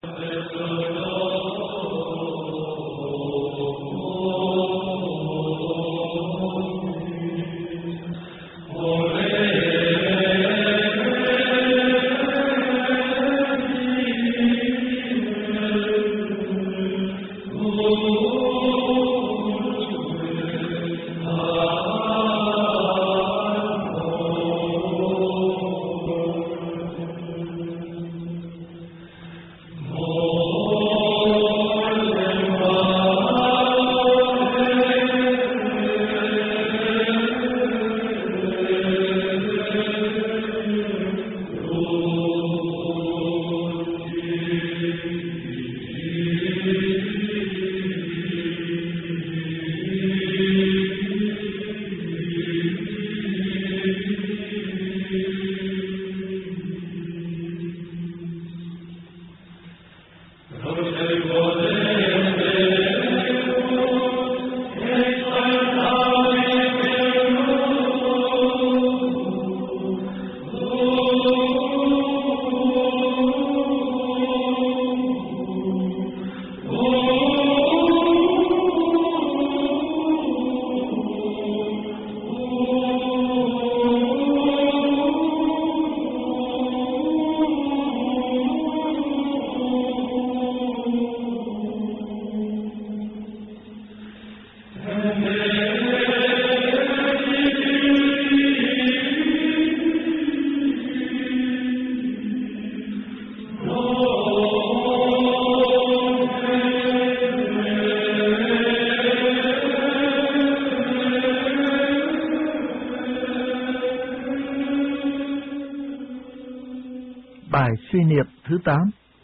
Bài suy niệm thứ 8: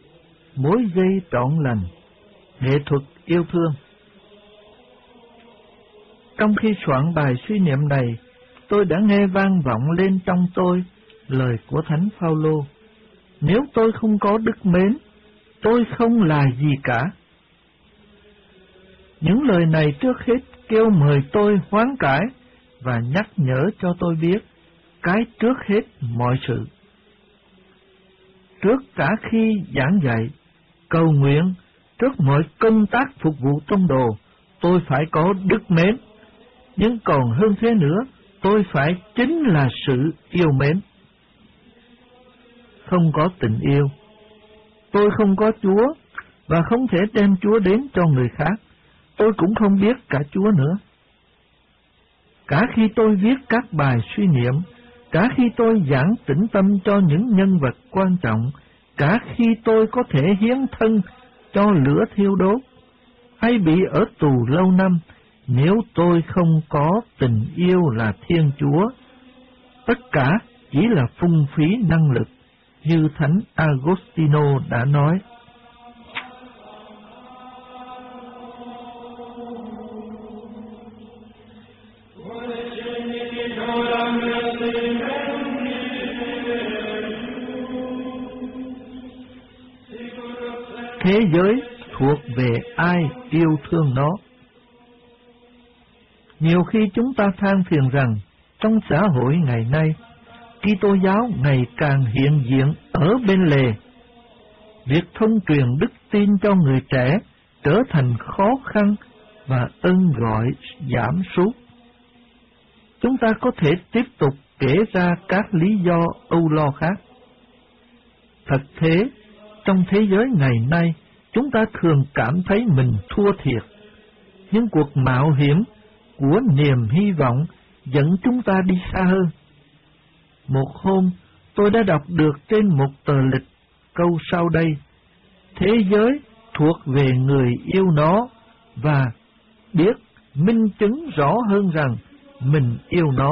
Mối dây trọn lành, nghệ thuật yêu thương. Trong khi soạn bài suy niệm này, tôi đã nghe vang vọng lên trong tôi lời của Thánh Phaolô: nếu tôi không có đức mến, tôi không là gì cả. Những lời này trước hết kêu mời tôi hoán cải và nhắc nhở cho tôi biết cái trước hết mọi sự. Trước cả khi giảng dạy, cầu nguyện, trước mọi công tác phục vụ tông đồ, tôi phải có đức mến. Nhưng còn hơn thế nữa, tôi phải chính là sự yêu mến. Không có tình yêu, tôi không có Chúa và không thể đem Chúa đến cho người khác. Tôi cũng không biết cả Chúa nữa. Cả khi tôi viết các bài suy niệm, cả khi tôi giảng tĩnh tâm cho những nhân vật quan trọng, cả khi tôi có thể hiến thân cho lửa thiêu đốt, hay bị ở tù lâu năm, nếu tôi không có tình yêu là Thiên Chúa, tất cả chỉ là phung phí năng lực, như Thánh Agostino đã nói. Thế giới thuộc về ai yêu thương nó. Nhiều khi chúng ta than phiền rằng trong xã hội ngày nay, Kitô giáo ngày càng hiện diện ở bên lề. Việc thông truyền đức tin cho người trẻ trở thành khó khăn và ân gọi giảm sút. Chúng ta có thể tiếp tục kể ra các lý do âu lo khác. Thật thế, trong thế giới ngày nay, chúng ta thường cảm thấy mình thua thiệt. Nhưng cuộc mạo hiểm của niềm hy vọng dẫn chúng ta đi xa hơn. Một hôm, tôi đã đọc được trên một tờ lịch câu sau đây: thế giới thuộc về người yêu nó, và biết minh chứng rõ hơn rằng mình yêu nó.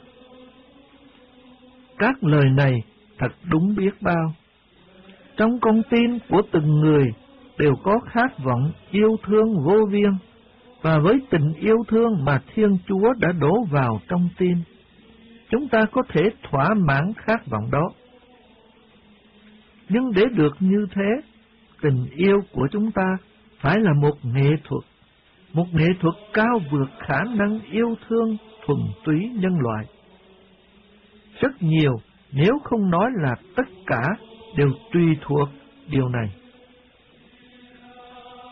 Các lời này thật đúng biết bao. Trong con tim của từng người đều có khát vọng yêu thương vô biên, và với tình yêu thương mà Thiên Chúa đã đổ vào trong tim, chúng ta có thể thỏa mãn khát vọng đó. Nhưng để được như thế, tình yêu của chúng ta phải là một nghệ thuật cao vượt khả năng yêu thương thuần túy nhân loại. Rất nhiều, nếu không nói là tất cả, đều tùy thuộc điều này.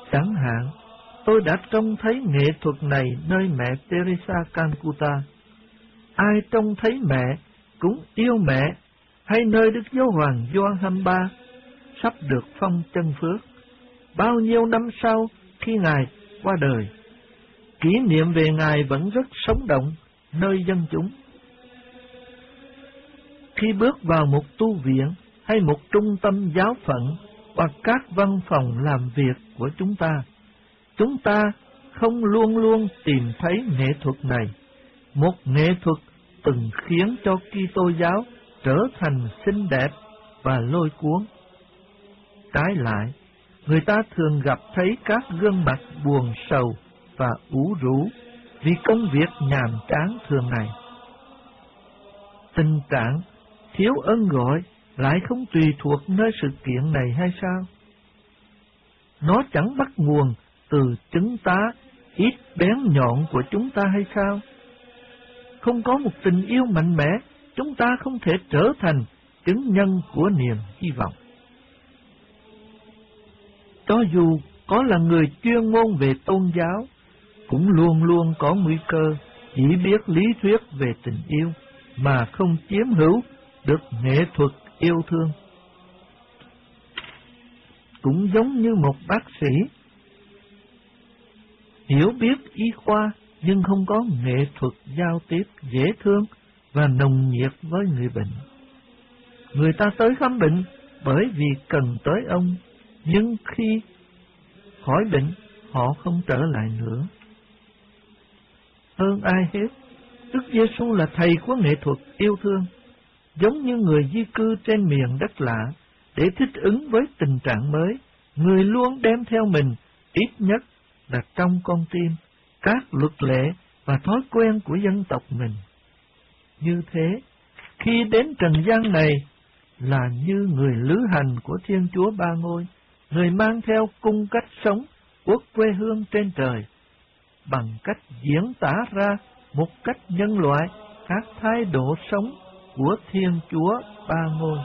Chẳng hạn, tôi đã trông thấy nghệ thuật này nơi mẹ Teresa Calcutta. Ai trông thấy mẹ cũng yêu mẹ, hay nơi Đức Giáo Hoàng Gioan 23 sắp được phong chân phước. Bao nhiêu năm sau khi Ngài qua đời, kỷ niệm về Ngài vẫn rất sống động nơi dân chúng. Khi bước vào một tu viện hay một trung tâm giáo phận hoặc các văn phòng làm việc của chúng ta không luôn luôn tìm thấy nghệ thuật này, một nghệ thuật từng khiến cho Kitô giáo trở thành xinh đẹp và lôi cuốn. Trái lại, người ta thường gặp thấy các gương mặt buồn sầu và ủ rũ vì công việc nhàm chán thường ngày. Tình trạng thiếu ơn gọi lại không tùy thuộc nơi sự kiện này hay sao? Nó chẳng bắt nguồn từ chứng tá ít bén nhọn của chúng ta hay sao? Không có một tình yêu mạnh mẽ, chúng ta không thể trở thành chứng nhân của niềm hy vọng. Cho dù có là người chuyên môn về tôn giáo, cũng luôn luôn có nguy cơ chỉ biết lý thuyết về tình yêu mà không chiếm hữu được nghệ thuật yêu thương. Cũng giống như một bác sĩ hiểu biết y khoa nhưng không có nghệ thuật giao tiếp dễ thương và nồng nhiệt với người bệnh. Người ta tới khám bệnh bởi vì cần tới ông, nhưng khi khỏi bệnh họ không trở lại nữa. Hơn ai hết, Đức Giêsu là thầy của nghệ thuật yêu thương, giống như người di cư trên miền đất lạ. Để thích ứng với tình trạng mới, người luôn đem theo mình ít nhất là trong con tim các luật lệ và thói quen của dân tộc mình. Như thế, khi đến trần gian này là như người lữ hành của Thiên Chúa Ba Ngôi, người mang theo cung cách sống của quê hương trên trời, bằng cách diễn tả ra một cách nhân loại các thái độ sống của Thiên Chúa Ba Ngôi.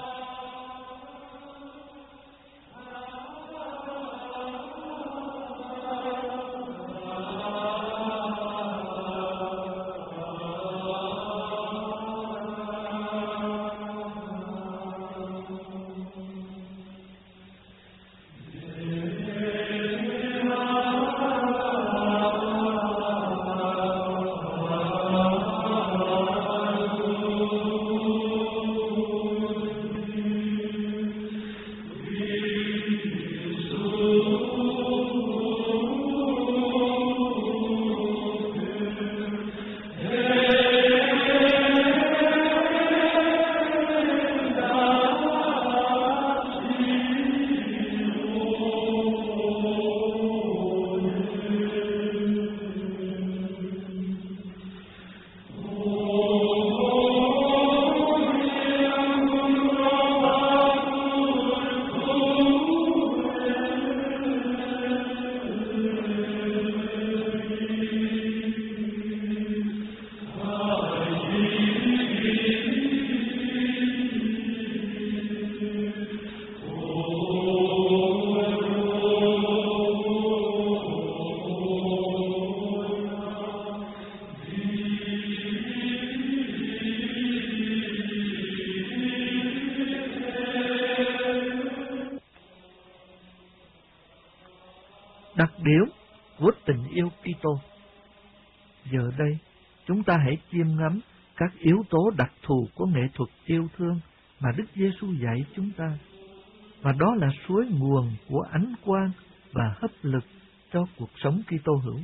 Đặc điểm của tình yêu Kitô. Giờ đây, chúng ta hãy chiêm ngắm các yếu tố đặc thù của nghệ thuật yêu thương mà Đức Giêsu dạy chúng ta, và đó là suối nguồn của ánh quang và hấp lực cho cuộc sống Kitô hữu.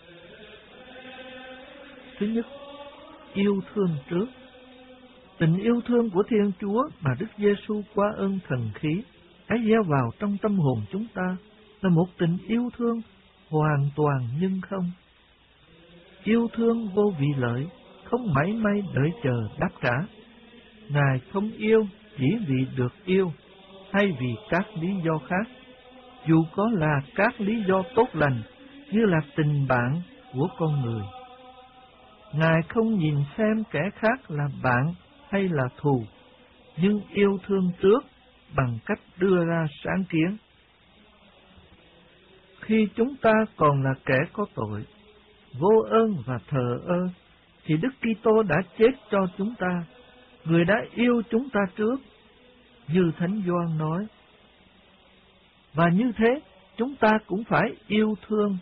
Thứ nhất, yêu thương trước. Tình yêu thương của Thiên Chúa mà Đức Giêsu qua ơn thần khí đã gieo vào trong tâm hồn chúng ta là một tình yêu thương hoàn toàn nhưng không. Yêu thương vô vị lợi, không mảy may đợi chờ đáp trả. Ngài không yêu chỉ vì được yêu hay vì các lý do khác, dù có là các lý do tốt lành như là tình bạn của con người. Ngài không nhìn xem kẻ khác là bạn hay là thù, nhưng yêu thương trước bằng cách đưa ra sáng kiến. khi chúng ta còn là kẻ có tội, vô ơn và thờ ơ, thì Đức Kitô đã chết cho chúng ta. Người đã yêu chúng ta trước, như Thánh Gioan nói. Và như thế, chúng ta cũng phải yêu thương.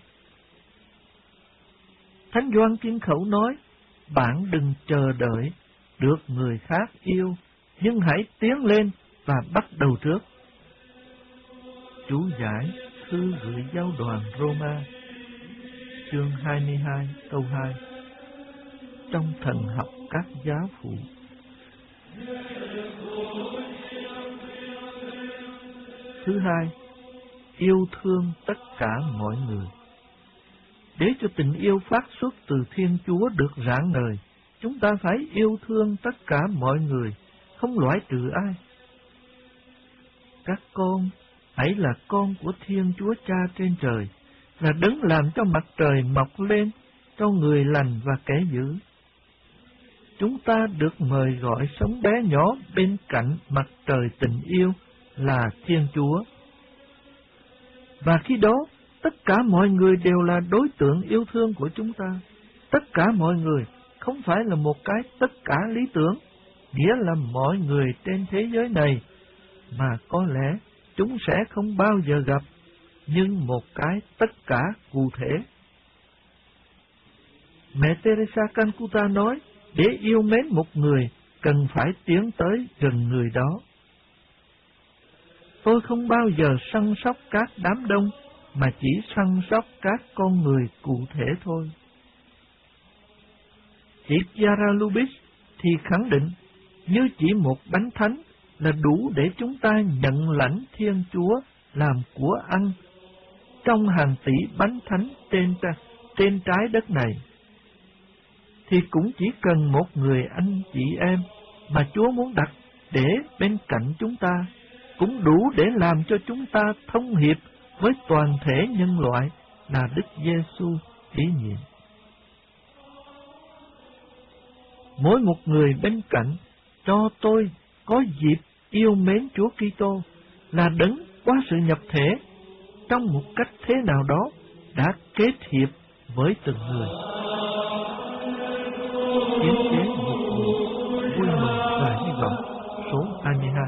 Thánh Gioan Kinh Khẩu nói, bạn đừng chờ đợi được người khác yêu, nhưng hãy tiến lên và bắt đầu trước. Chú giải thư gửi giáo đoàn Roma, chương 22 câu 2, trong thần học các giáo phụ. Thứ hai, yêu thương tất cả mọi người. Để cho tình yêu phát xuất từ Thiên Chúa được rạng ngời, chúng ta phải yêu thương tất cả mọi người, không loại trừ ai. Các con hãy là con của Thiên Chúa Cha trên trời, là đấng làm cho mặt trời mọc lên cho người lành và kẻ dữ. Chúng ta được mời gọi sống bé nhỏ bên cạnh mặt trời tình yêu là Thiên Chúa. Và khi đó, tất cả mọi người đều là đối tượng yêu thương của chúng ta. Tất cả mọi người không phải là một cái tất cả lý tưởng, nghĩa là mọi người trên thế giới này, mà có lẽ chúng sẽ không bao giờ gặp, nhưng một cái tất cả cụ thể. Mẹ Teresa Calcutta nói, để yêu mến một người, cần phải tiến tới gần người đó. Tôi không bao giờ săn sóc các đám đông, mà chỉ săn sóc các con người cụ thể thôi. Chị Chiara Lubis thì khẳng định, như chỉ một bánh thánh là đủ để chúng ta nhận lãnh Thiên Chúa làm của ăn trong hàng tỷ bánh thánh trên trái đất này, thì cũng chỉ cần một người anh chị em mà Chúa muốn đặt để bên cạnh chúng ta, cũng đủ để làm cho chúng ta thông hiệp với toàn thể nhân loại là Đức Giêsu thí nghiệm. Mỗi một người bên cạnh cho tôi có dịp yêu mến Chúa Kitô là đấng qua sự nhập thể trong một cách thế nào đó đã kết hiệp với từng người. Hiến chế một người vui mừng và hy vọng số 22.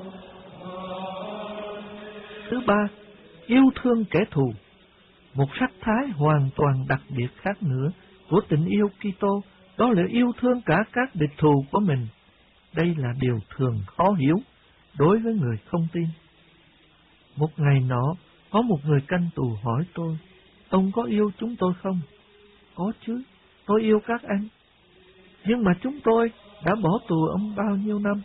Thứ ba, yêu thương kẻ thù. Một sắc thái hoàn toàn đặc biệt khác nữa của tình yêu Kitô, đó là yêu thương cả các địch thù của mình. Đây là điều thường khó hiểu đối với người không tin. Một ngày nọ, có một người canh tù hỏi tôi, ông có yêu chúng tôi không? Có chứ, tôi yêu các anh. Nhưng mà chúng tôi đã bỏ tù ông bao nhiêu năm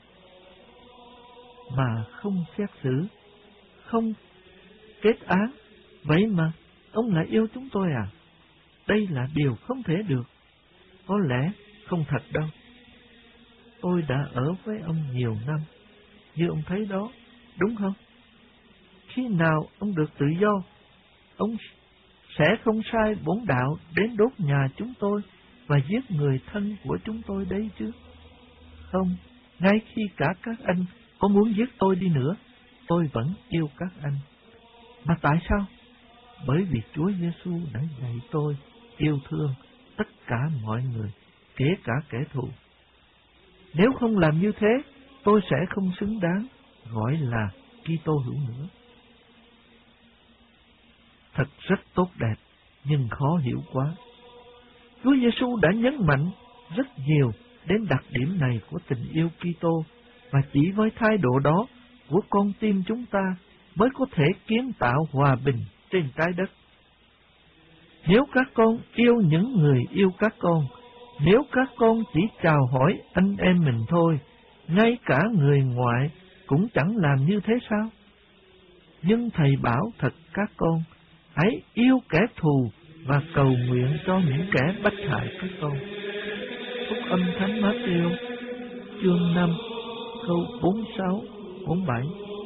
mà không xét xử, không kết án, vậy mà ông lại yêu chúng tôi à? Đây là điều không thể được. Có lẽ không thật đâu. Tôi đã ở với ông nhiều năm, như ông thấy đó, đúng không? Khi nào ông được tự do, ông sẽ không sai bổn đạo đến đốt nhà chúng tôi và giết người thân của chúng tôi đấy chứ. Không, ngay khi cả các anh có muốn giết tôi đi nữa, tôi vẫn yêu các anh. Mà tại sao? Bởi vì Chúa Giêsu đã dạy tôi yêu thương tất cả mọi người, kể cả kẻ thù. Nếu không làm như thế, tôi sẽ không xứng đáng gọi là Kitô hữu nữa. Thật rất tốt đẹp, nhưng khó hiểu quá. Chúa Giêsu đã nhấn mạnh rất nhiều đến đặc điểm này của tình yêu Kitô, và chỉ với thái độ đó của con tim chúng ta mới có thể kiến tạo hòa bình trên trái đất. Nếu các con yêu những người yêu các con, nếu các con chỉ chào hỏi anh em mình thôi, ngay cả người ngoại cũng chẳng làm như thế sao? Nhưng Thầy bảo thật các con, hãy yêu kẻ thù và cầu nguyện cho những kẻ bách hại các con. Phúc âm Thánh Mát-thiêu, chương 5, câu 46, 47.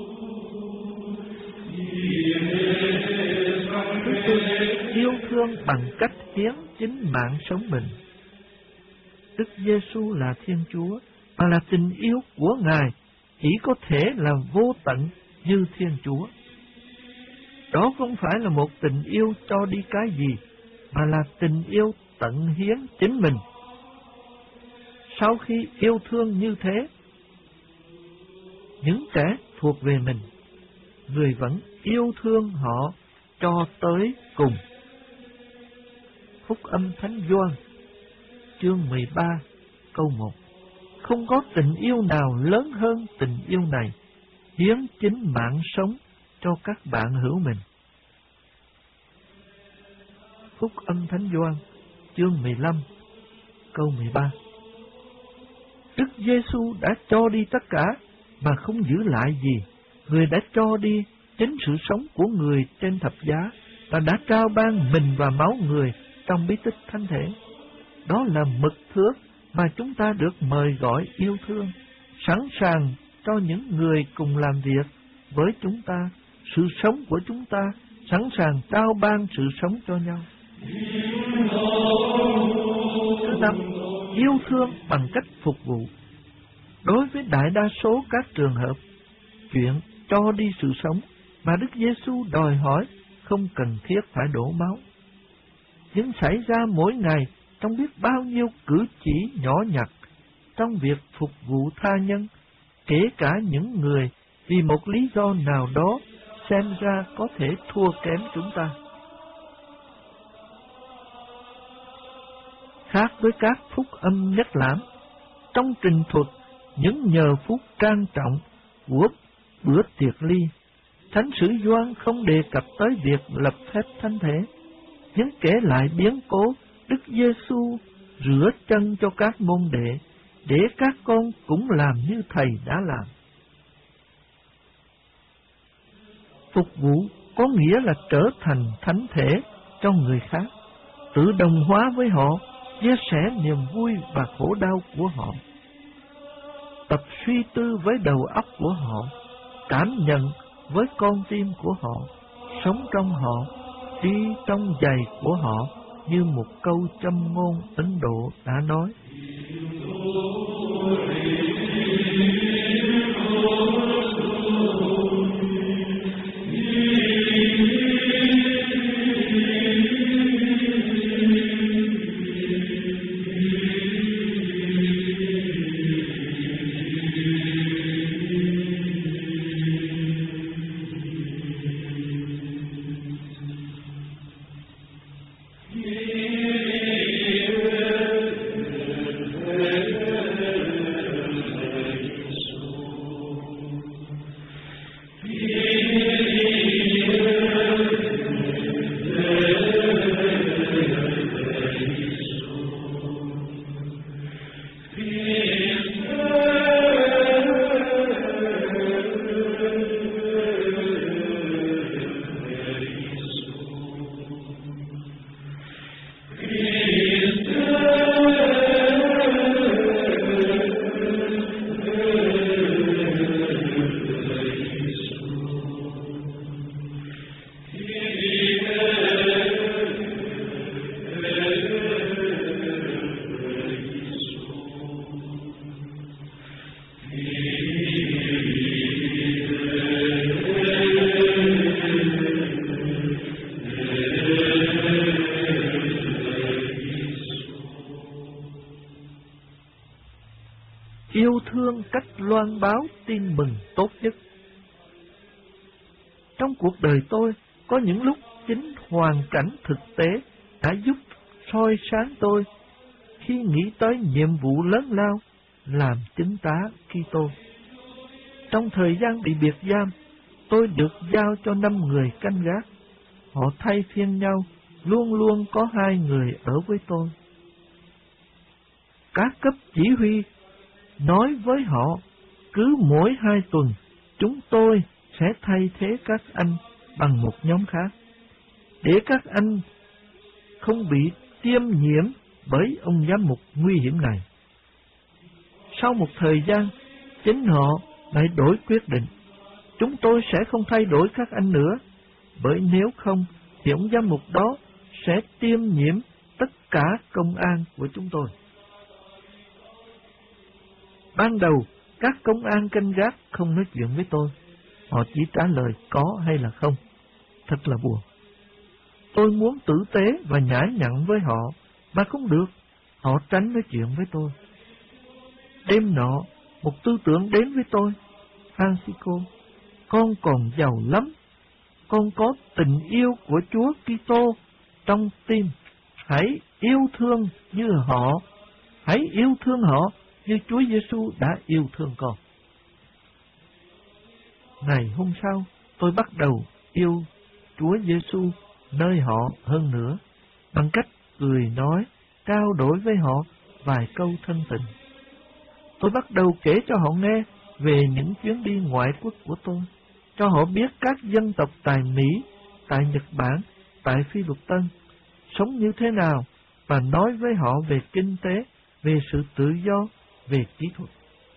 Thứ tư, yêu thương bằng cách hiến chính mạng sống mình. Đức Giêsu là Thiên Chúa, mà là tình yêu của Ngài chỉ có thể là vô tận như Thiên Chúa. Đó không phải là một tình yêu cho đi cái gì, mà là tình yêu tận hiến chính mình. Sau khi yêu thương như thế, những kẻ thuộc về mình, người vẫn yêu thương họ cho tới cùng. Phúc âm Thánh Gioan, chương 13, câu 1. Không có tình yêu nào lớn hơn tình yêu này, hiến chính mạng sống cho các bạn hữu mình. Phúc âm Thánh Gioan, chương 15, câu 13. Đức Giêsu đã cho đi tất cả mà không giữ lại gì. Người đã cho đi chính sự sống của người trên thập giá và đã trao ban mình và máu người trong bí tích thánh thể. Đó là mực thước mà chúng ta được mời gọi yêu thương, sẵn sàng cho những người cùng làm việc với chúng ta, sự sống của chúng ta, sẵn sàng trao ban sự sống cho nhau. Thứ năm, yêu thương bằng cách phục vụ. Đối với đại đa số các trường hợp, chuyện cho đi sự sống mà Đức Giêsu đòi hỏi không cần thiết phải đổ máu. Nhưng xảy ra mỗi ngày trong biết bao nhiêu cử chỉ nhỏ nhặt trong việc phục vụ tha nhân, kể cả những người vì một lý do nào đó xem ra có thể thua kém chúng ta. Khác với các phúc âm nhất lãm, trong trình thuật những giờ phút trang trọng của bữa tiệc ly, Thánh sử Gioan không đề cập tới việc lập phép thánh thể, nhưng kể lại biến cố Đức Giêsu rửa chân cho các môn đệ, để các con cũng làm như Thầy đã làm. Phục vụ có nghĩa là trở thành thánh thể cho người khác, tự đồng hóa với họ, chia sẻ niềm vui và khổ đau của họ, tập suy tư với đầu óc của họ, cảm nhận với con tim của họ, sống trong họ, đi trong giày của họ, như một câu châm ngôn Ấn Độ đã nói. Yêu thương cách loan báo tin mừng tốt nhất. Trong cuộc đời tôi, có những lúc chính hoàn cảnh thực tế đã giúp soi sáng tôi khi nghĩ tới nhiệm vụ lớn lao làm chứng tá Kitô. Trong thời gian bị biệt giam, tôi được giao cho 5 người canh gác. Họ thay phiên nhau, luôn luôn có 2 người ở với tôi. Các cấp chỉ huy nói với họ, cứ mỗi 2 tuần, chúng tôi sẽ thay thế các anh bằng một nhóm khác, để các anh không bị tiêm nhiễm bởi ông giám mục nguy hiểm này. Sau một thời gian, chính họ lại đổi quyết định. Chúng tôi sẽ không thay đổi các anh nữa, bởi nếu không thì ông giám mục đó sẽ tiêm nhiễm tất cả công an của chúng tôi. Ban đầu, các công an canh gác không nói chuyện với tôi. Họ chỉ trả lời có hay là không. thật là buồn. Tôi muốn tử tế và nhã nhặn với họ, mà không được, họ tránh nói chuyện với tôi. Đêm nọ, một tư tưởng đến với tôi: Francisco, con còn giàu lắm, con có tình yêu của Chúa Kitô trong tim, hãy yêu thương như họ, hãy yêu thương họ như Chúa Giêsu đã yêu thương con. Ngày hôm sau, tôi bắt đầu yêu Chúa Giêsu nơi họ hơn nữa, bằng cách cười nói, trao đổi với họ vài câu thân tình. Tôi bắt đầu kể cho họ nghe về những chuyến đi ngoại quốc của tôi, cho họ biết các dân tộc tại Mỹ, tại Nhật Bản, tại Phi Luật Tân sống như thế nào, và nói với họ về kinh tế, về sự tự do, về kỹ thuật.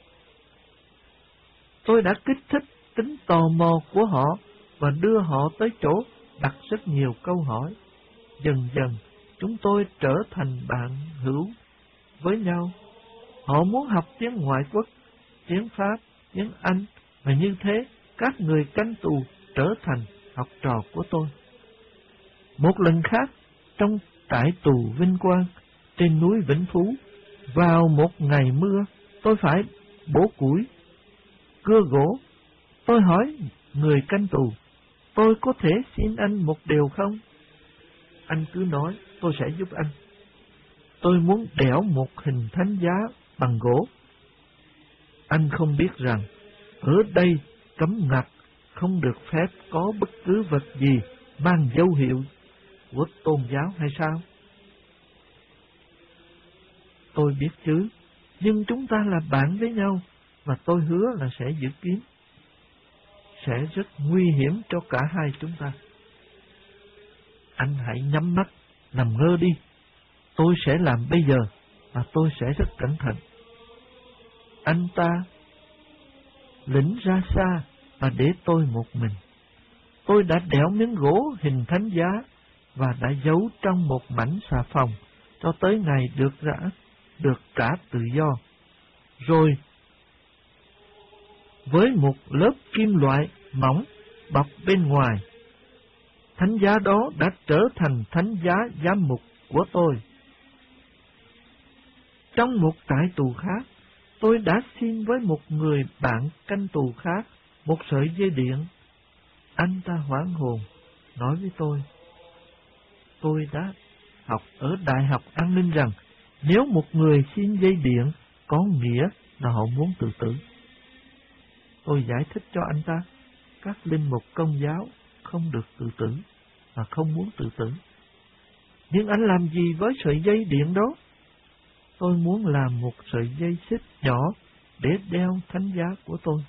Tôi đã kích thích tính tò mò của họ và đưa họ tới chỗ đặt rất nhiều câu hỏi. Dần dần, chúng tôi trở thành bạn hữu với nhau. Họ muốn học tiếng ngoại quốc, tiếng Pháp, tiếng Anh, và như thế các người canh tù trở thành học trò của tôi. Một lần khác, trong trại tù Vinh Quang trên núi Vĩnh Phú, vào một ngày mưa, tôi phải bổ củi, cưa gỗ. Tôi hỏi người canh tù, tôi có thể xin anh một điều không? Anh cứ nói, tôi sẽ giúp anh. Tôi muốn đẽo một hình thánh giá bằng gỗ. Anh không biết rằng ở đây cấm ngặt, không được phép có bất cứ vật gì mang dấu hiệu của tôn giáo hay sao? Tôi biết chứ, nhưng chúng ta là bạn với nhau, và tôi hứa là sẽ giữ kín. Sẽ rất nguy hiểm cho cả hai chúng ta. Anh hãy nhắm mắt, nằm ngơ đi. Tôi sẽ làm bây giờ, và tôi sẽ rất cẩn thận. Anh ta lĩnh ra xa và để tôi một mình. Tôi đã đẽo miếng gỗ hình thánh giá và đã giấu trong một mảnh xà phòng cho tới ngày được trả tự do. Rồi, với một lớp kim loại mỏng bọc bên ngoài, thánh giá đó đã trở thành thánh giá giám mục của tôi. Trong một trại tù khác, tôi đã xin với một người bạn canh tù khác một sợi dây điện. Anh ta hoảng hồn, nói với tôi đã học ở Đại học An ninh rằng nếu một người xin dây điện có nghĩa là họ muốn tự tử. Tôi giải thích cho anh ta, các linh mục Công giáo không được tự tử và không muốn tự tử. Nhưng anh làm gì với sợi dây điện đó? Tôi muốn làm một sợi dây xích nhỏ để đeo thánh giá của tôi.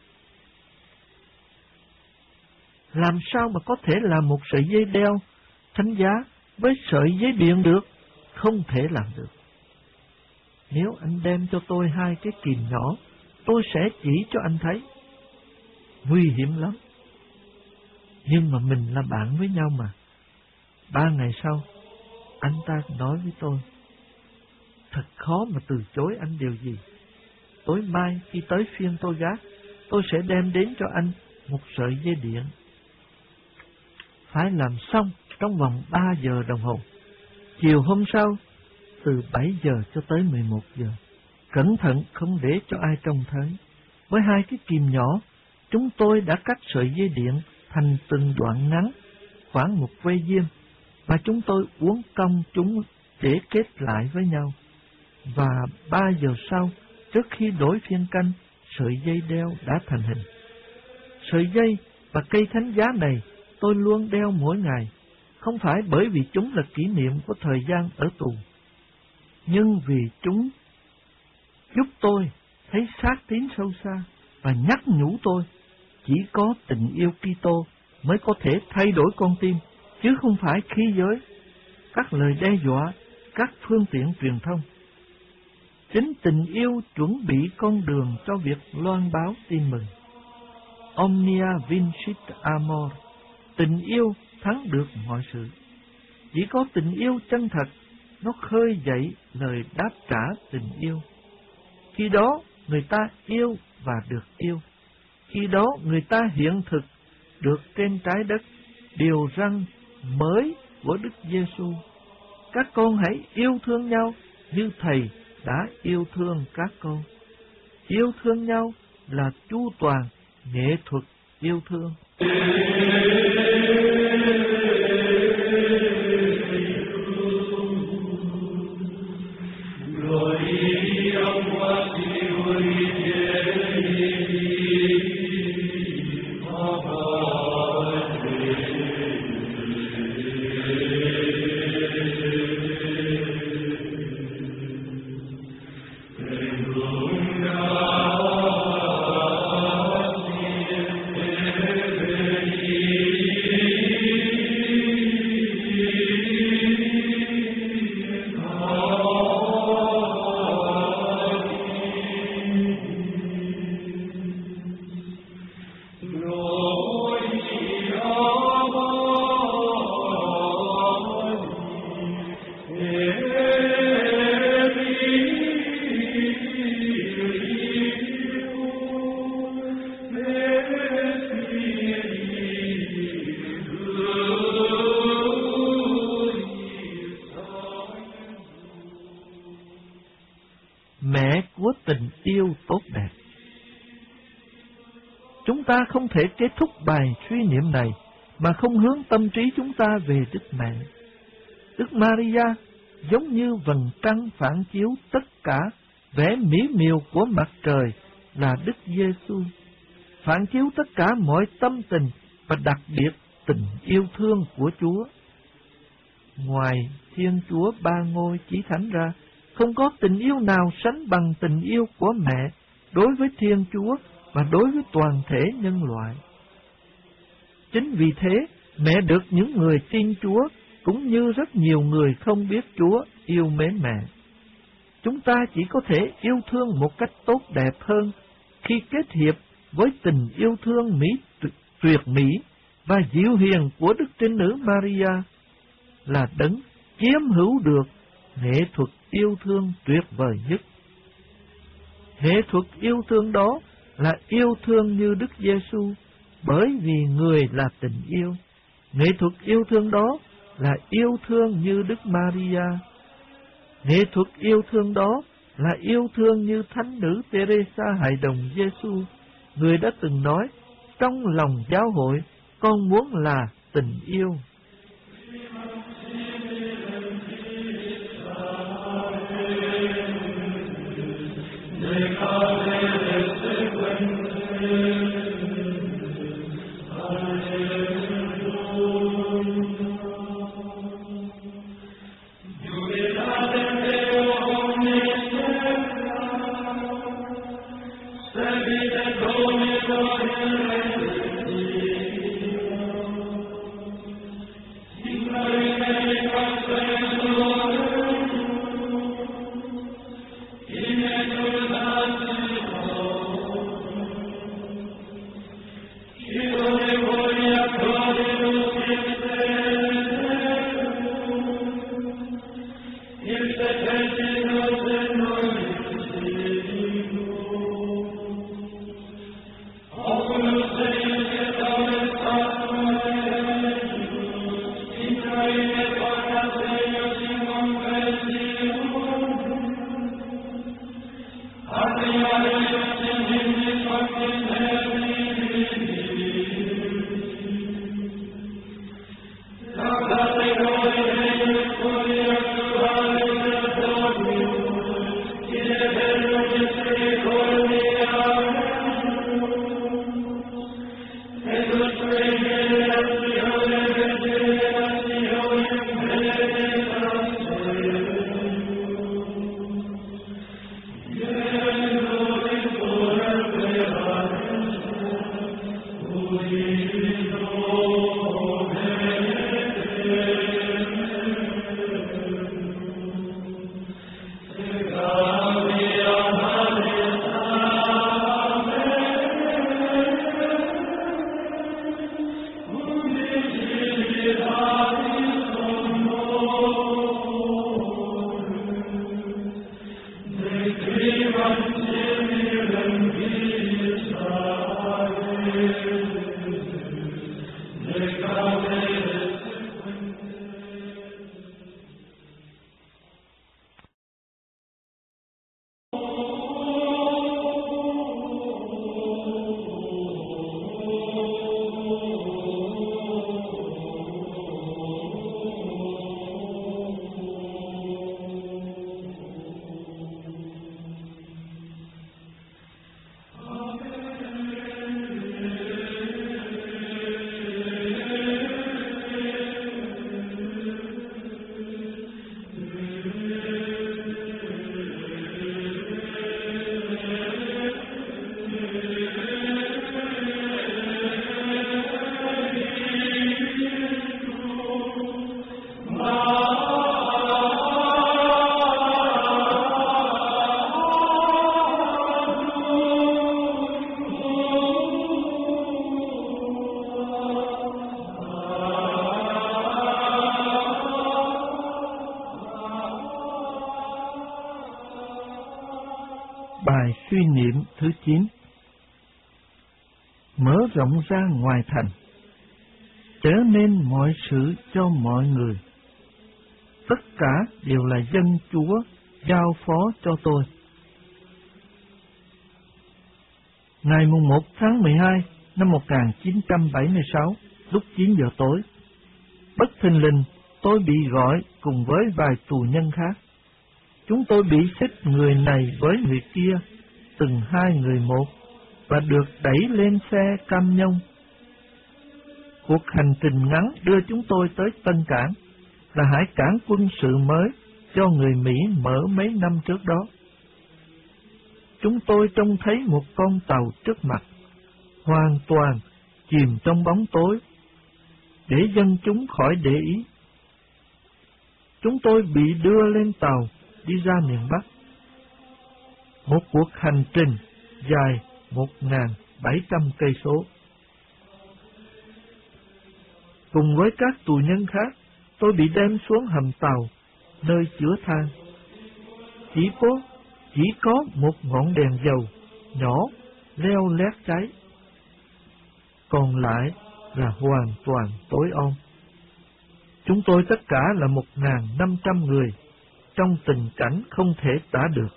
Làm sao mà có thể làm một sợi dây đeo thánh giá với sợi dây điện được? Không thể làm được. Nếu anh đem cho tôi hai cái kìm nhỏ, tôi sẽ chỉ cho anh thấy. Nguy hiểm lắm. Nhưng mà mình là bạn với nhau mà. 3 ngày sau, anh ta nói với tôi, thật khó mà từ chối anh điều gì. Tối mai khi tới phiên tôi gác, tôi sẽ đem đến cho anh một sợi dây điện. Phải làm xong trong vòng 3 giờ đồng hồ. Chiều hôm sau, từ 7 giờ cho tới 11 giờ. Cẩn thận không để cho ai trông thấy. Với hai cái kìm nhỏ, chúng tôi đã cắt sợi dây điện thành từng đoạn ngắn, khoảng một que diêm, và chúng tôi uốn cong chúng để kết lại với nhau. Và 3 giờ sau, trước khi đổi phiên canh, sợi dây đeo đã thành hình. Sợi dây và cây thánh giá này tôi luôn đeo mỗi ngày, không phải bởi vì chúng là kỷ niệm của thời gian ở tù, nhưng vì chúng giúp tôi thấy xác tín sâu xa và nhắc nhủ tôi chỉ có tình yêu Kitô mới có thể thay đổi con tim, chứ không phải khí giới, các lời đe dọa, các phương tiện truyền thông. Chính tình yêu chuẩn bị con đường cho việc loan báo tin mừng. Omnia vincit amor, tình yêu thắng được mọi sự. Chỉ có tình yêu chân thật, nó khơi dậy lời đáp trả tình yêu. Khi đó người ta yêu và được yêu. Khi đó người ta hiện thực được trên trái đất điều răn mới của Đức Giêsu. Các con hãy yêu thương nhau như Thầy đã yêu thương các con. Yêu thương nhau là chu toàn nghệ thuật yêu thương. Mẹ của tình yêu tốt đẹp. Chúng ta không thể kết thúc bài suy niệm này mà không hướng tâm trí chúng ta về Đức Mẹ. Đức Maria giống như vầng trăng phản chiếu tất cả vẻ mỹ miều của mặt trời là Đức Giêsu, phản chiếu tất cả mọi tâm tình và đặc biệt tình yêu thương của Chúa. Ngoài Thiên Chúa Ba Ngôi Chí Thánh ra, không có tình yêu nào sánh bằng tình yêu của mẹ đối với Thiên Chúa và đối với toàn thể nhân loại. Chính vì thế, mẹ được những người tin Chúa cũng như rất nhiều người không biết Chúa yêu mến mẹ. Chúng ta chỉ có thể yêu thương một cách tốt đẹp hơn khi kết hiệp với tình yêu thương tuyệt mỹ và dịu hiền của Đức Trinh Nữ Maria, là đấng chiếm hữu được nghệ thuật yêu thương tuyệt vời nhất. Nghệ thuật yêu thương đó là yêu thương như Đức Giêsu, bởi vì người là tình yêu. Nghệ thuật yêu thương đó là yêu thương như Đức Maria. Nghệ thuật yêu thương đó là yêu thương như Thánh nữ Teresa Hài Đồng Giêsu, người đã từng nói: trong lòng giáo hội, con muốn là tình yêu. Bài suy niệm thứ 9. Mở rộng ra ngoài thành, trở nên mọi sự cho mọi người. Tất cả đều là dân Chúa giao phó cho tôi. Ngày 1 tháng 12 năm 1976, lúc 9 giờ tối, bất thình lình tôi bị gọi cùng với vài tù nhân khác. Chúng tôi bị xích người này với người kia, từng hai người một, và được đẩy lên xe cam nhông. Cuộc hành trình ngắn đưa chúng tôi tới Tân Cảng, là hải cảng quân sự mới do người Mỹ mở mấy năm trước đó. Chúng tôi trông thấy một con tàu trước mặt, hoàn toàn chìm trong bóng tối, để dân chúng khỏi để ý. Chúng tôi bị đưa lên tàu đi ra miền Bắc. Một cuộc hành trình dài 1.700 cây số. Cùng với các tù nhân khác, tôi bị đem xuống hầm tàu, nơi chứa than. Chỉ có một ngọn đèn dầu nhỏ leo lét cháy, còn lại là hoàn toàn tối om. Chúng tôi tất cả là 1.500 người, trong tình cảnh không thể tả được.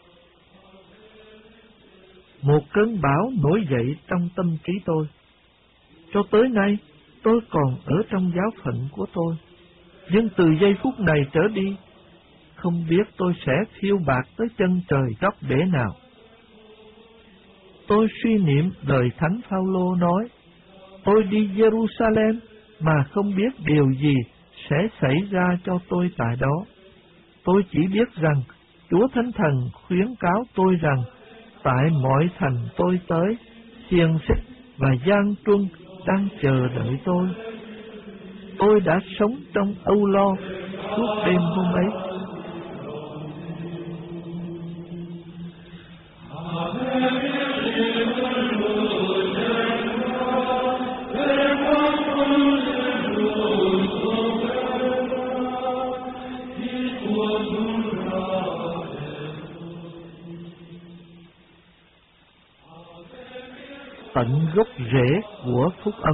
Một cơn bão nổi dậy trong tâm trí tôi. Cho tới nay, tôi còn ở trong giáo phận của tôi, nhưng từ giây phút này trở đi, không biết tôi sẽ phiêu bạt tới chân trời góc bể nào. Tôi suy niệm lời Thánh Phaolô nói, tôi đi Jerusalem mà không biết điều gì sẽ xảy ra cho tôi tại đó. Tôi chỉ biết rằng Chúa Thánh Thần khuyến cáo tôi rằng tại mọi thành tôi tới, xiềng xích và gian truân đang chờ đợi tôi. Tôi đã sống trong âu lo suốt đêm hôm ấy. Tận gốc rễ của phúc âm.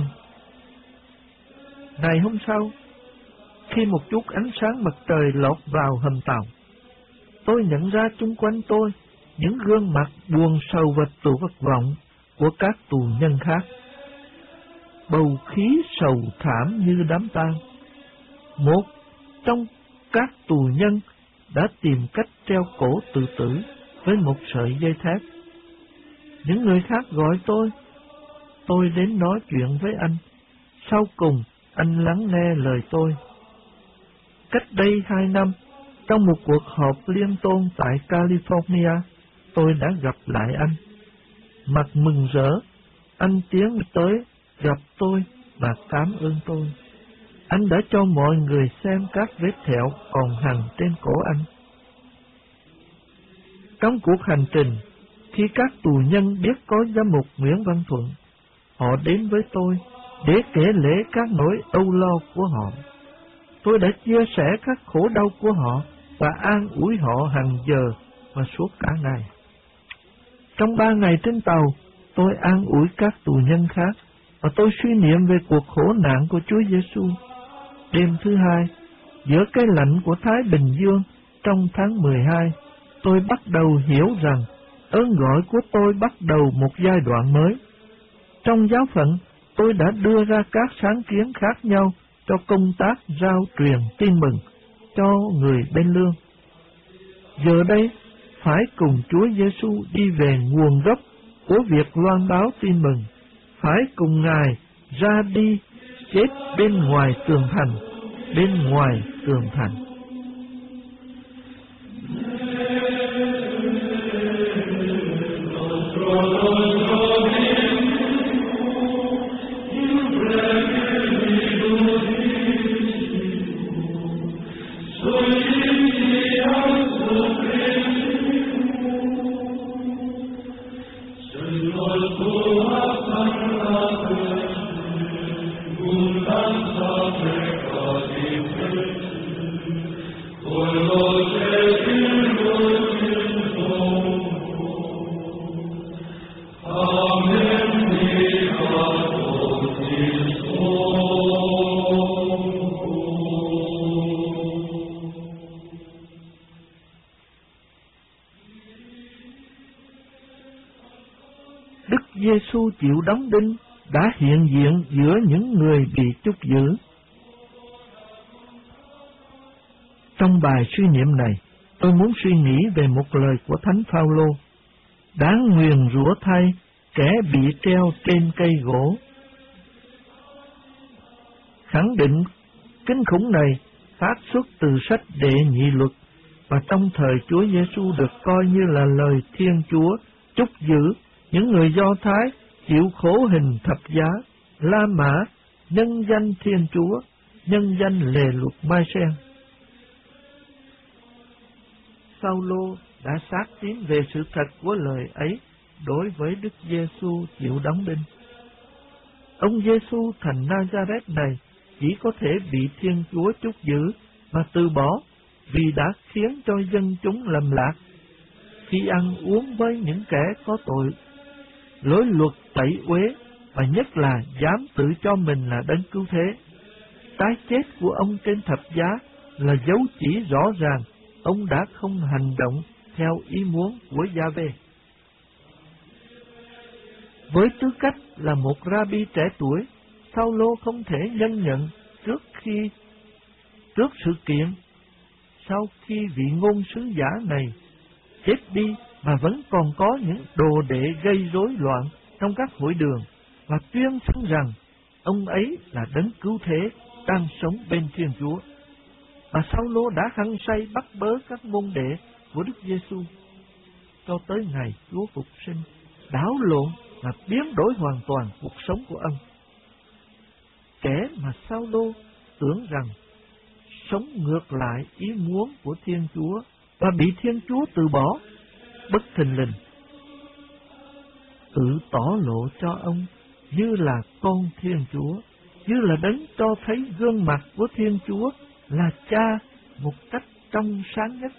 Ngày hôm sau, khi một chút ánh sáng mặt trời lọt vào hầm tàu, tôi nhận ra chung quanh tôi những gương mặt buồn sầu và tuyệt vọng của các tù nhân khác. Bầu khí sầu thảm như đám tang. Một trong các tù nhân đã tìm cách treo cổ tự tử với một sợi dây thép. Những người khác gọi tôi đến nói chuyện với anh. Sau cùng, anh lắng nghe lời tôi. Cách đây 2 năm, trong một cuộc họp liên tôn tại California, tôi đã gặp lại anh. Mặt mừng rỡ, anh tiến tới gặp tôi và cảm ơn tôi. Anh đã cho mọi người xem các vết thẹo còn hằn trên cổ anh. Trong cuộc hành trình, khi các tù nhân biết có giám mục Nguyễn Văn Thuận, họ đến với tôi để kể lể các nỗi âu lo của họ. Tôi đã chia sẻ các khổ đau của họ và an ủi họ hàng giờ và suốt cả ngày. Trong 3 ngày trên tàu, tôi an ủi các tù nhân khác và tôi suy niệm về cuộc khổ nạn của Chúa Giêsu. Đêm thứ 2, giữa cái lạnh của Thái Bình Dương trong tháng 12, tôi bắt đầu hiểu rằng ơn gọi của tôi bắt đầu một giai đoạn mới. Trong giáo phận, tôi đã đưa ra các sáng kiến khác nhau cho công tác rao truyền tin mừng cho người bên lương. Giờ đây, phải cùng Chúa Giêsu đi về nguồn gốc của việc loan báo tin mừng, phải cùng Ngài ra đi chết bên ngoài tường thành, bên ngoài tường thành. Giêsu chịu đóng đinh đã hiện diện giữa những người bị trút giữ. Trong bài suy niệm này, tôi muốn suy nghĩ về một lời của Thánh Phaolô: đáng nguyền rủa thay kẻ bị treo trên cây gỗ. Khẳng định kinh khủng này phát xuất từ sách Đệ Nhị Luật, và trong thời Chúa Giêsu được coi như là lời Thiên Chúa trút giữ những người Do Thái chịu khổ hình thập giá, La Mã, nhân danh Thiên Chúa, nhân danh lề luật Mai-sen. Phaolô đã xác tín về sự thật của lời ấy đối với Đức Giêsu chịu đóng đinh. Ông Giêsu thành Nazareth này chỉ có thể bị Thiên Chúa trút giữ và từ bỏ vì đã khiến cho dân chúng lầm lạc khi ăn uống với những kẻ có tội lối luật tẩy uế, và nhất là dám tự cho mình là đấng cứu thế. Cái chết của ông trên thập giá là dấu chỉ rõ ràng ông đã không hành động theo ý muốn của Giê-hô-va. Với tư cách là một Rabbi trẻ tuổi, Phaolô không thể nhân nhận trước sự kiện sau khi vị ngôn sứ giả này chết đi mà vẫn còn có những đồ đệ gây rối loạn trong các hội đường và tuyên xưng rằng ông ấy là đấng cứu thế đang sống bên Thiên Chúa. Và Phaolô đã hăng say bắt bớ các môn đệ của Đức Giêsu cho tới ngày Chúa phục sinh, đảo lộn và biến đổi hoàn toàn cuộc sống của ông. Kẻ mà Phaolô tưởng rằng sống ngược lại ý muốn của Thiên Chúa và bị Thiên Chúa từ bỏ, bất thình lình tự tỏ lộ cho ông như là con Thiên Chúa, như là đấng cho thấy gương mặt của Thiên Chúa là Cha một cách trong sáng nhất.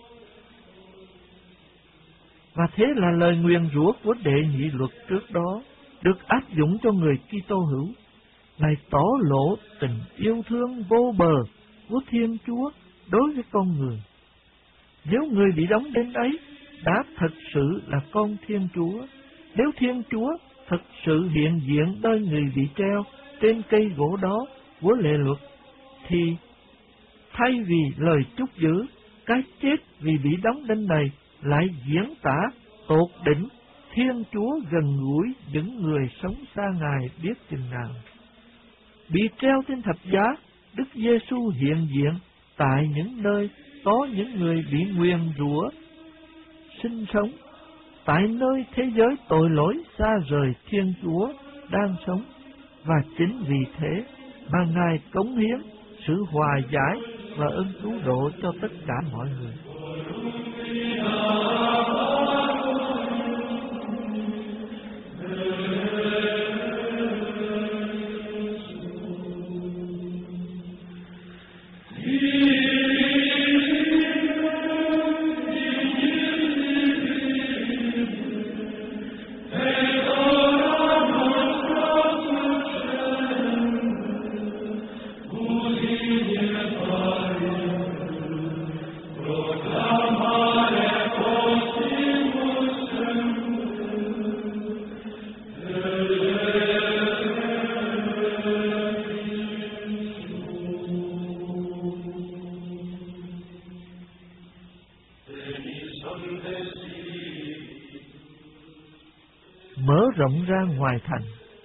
Và thế là lời nguyền rủa của Đệ Nhị Luật trước đó được áp dụng cho người Kitô hữu, lại tỏ lộ tình yêu thương vô bờ của Thiên Chúa đối với con người. Nếu người bị đóng đinh ấy đã thật sự là con Thiên Chúa, nếu Thiên Chúa thật sự hiện diện nơi người bị treo trên cây gỗ đó của lề luật, thì thay vì lời trút giữ, cái chết vì bị đóng đinh này lại diễn tả tột đỉnh Thiên Chúa gần gũi những người sống xa Ngài biết chừng nào. Bị treo trên thập giá, Đức Giêsu hiện diện tại những nơi có những người bị nguyền rủa sinh sống, tại nơi thế giới tội lỗi xa rời Thiên Chúa đang sống, và chính vì thế mà Ngài cống hiến sự hòa giải và ơn cứu độ cho tất cả mọi người. Mở rộng ra ngoài thành.